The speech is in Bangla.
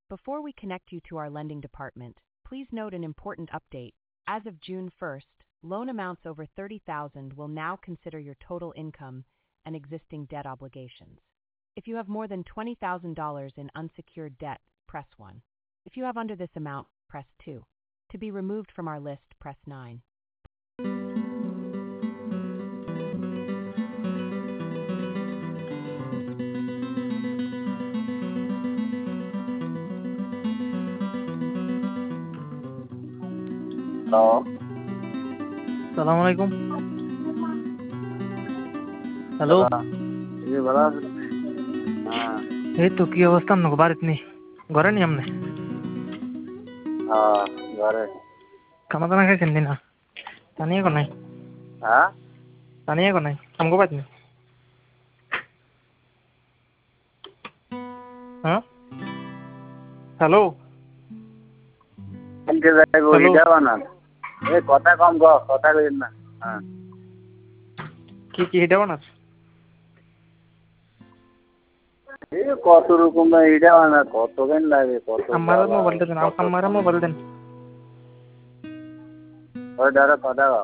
Before we connect you to our lending department, please note an important update. As of June 1st, loan amounts over $30,000 will now consider your total income and existing debt obligations. If you have more than $20,000 in unsecured debt, press 1. If you have under this amount, press 2. To be removed from our list, press 9. সালাম আলাইকুম। হ্যালো, ये बड़ा हाँ এই তো কি অবস্থা? আপনাকে বাড়িতে নেই, ঘরে নি আপনি? हाँ घरे খানা দানা খাইছেন না? জানিয়ে কো নাই, हाँ জানিয়ে কো নাই আমাকে বাড়িতে নেই। হ্যাঁ, হ্যালো इनके जाए वो हेलो। इधर बना ये कथा कम गो कथा करें ना हाँ কি কি এটা বানাস? ये कत रकम में इधर बना कत दिन लगे कत আমার মোবাইলটা দেন, আমার মোবাইল দেন। और डरा कथा का